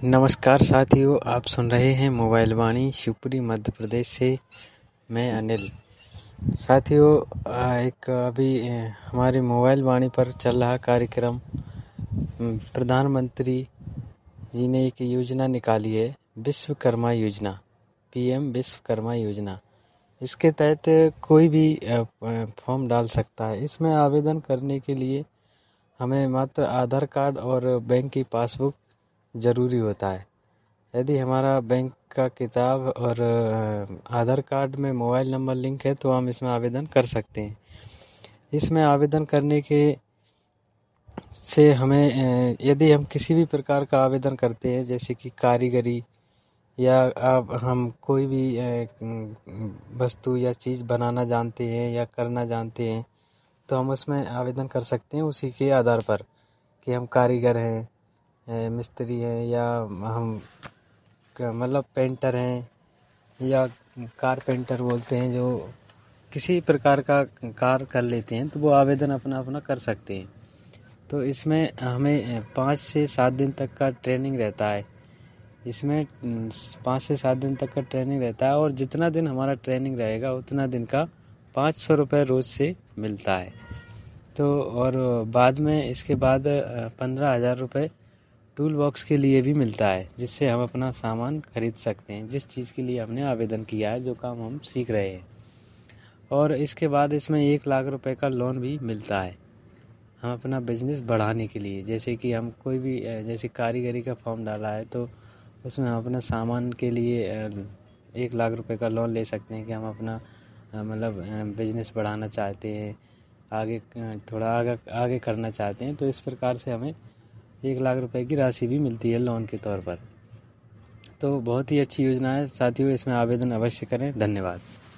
नमस्कार साथियों, आप सुन रहे हैं मोबाइल वाणी शिवपुरी मध्य प्रदेश से। मैं अनिल। साथियों, एक अभी हमारे मोबाइल वाणी पर चल रहा कार्यक्रम, प्रधानमंत्री जी ने एक योजना निकाली है, विश्वकर्मा योजना, पीएम विश्वकर्मा योजना। इसके तहत कोई भी फॉर्म डाल सकता है। इसमें आवेदन करने के लिए हमें मात्र आधार कार्ड और बैंक की पासबुक ज़रूरी होता है। यदि हमारा बैंक का किताब और आधार कार्ड में मोबाइल नंबर लिंक है तो हम इसमें आवेदन कर सकते हैं। इसमें आवेदन करने के से हमें यदि हम किसी भी प्रकार का आवेदन करते हैं, जैसे कि कारीगरी या अब हम कोई भी वस्तु या चीज़ बनाना जानते हैं या करना जानते हैं, तो हम उसमें आवेदन कर सकते हैं उसी के आधार पर कि हम कारीगर हैं, मिस्त्री हैं, या हम मतलब पेंटर हैं या कारपेंटर बोलते हैं, जो किसी प्रकार का कार्य कर लेते हैं, तो वो आवेदन अपना अपना कर सकते हैं। तो इसमें हमें 5 से 7 दिन तक का ट्रेनिंग रहता है। इसमें 5 से 7 दिन तक का ट्रेनिंग रहता है और जितना दिन हमारा ट्रेनिंग रहेगा उतना दिन का 500 रुपये रोज़ से मिलता है। तो और बाद में इसके बाद 15,000 रुपये टूल बॉक्स के लिए भी मिलता है, जिससे हम अपना सामान खरीद सकते हैं, जिस चीज़ के लिए हमने आवेदन किया है, जो काम हम सीख रहे हैं। और इसके बाद इसमें 1 लाख रुपए का लोन भी मिलता है हम अपना बिजनेस बढ़ाने के लिए। जैसे कि हम कोई भी जैसे कारीगरी का फॉर्म डाला है तो उसमें हम अपना सामान के लिए 1 लाख रुपए का लोन ले सकते हैं कि हम अपना मतलब बिजनेस बढ़ाना चाहते हैं, आगे थोड़ा आगे करना चाहते हैं। तो इस प्रकार से हमें 1 लाख रुपए की राशि भी मिलती है लोन के तौर पर। तो बहुत ही अच्छी योजना है साथियों, इसमें आवेदन अवश्य करें। धन्यवाद।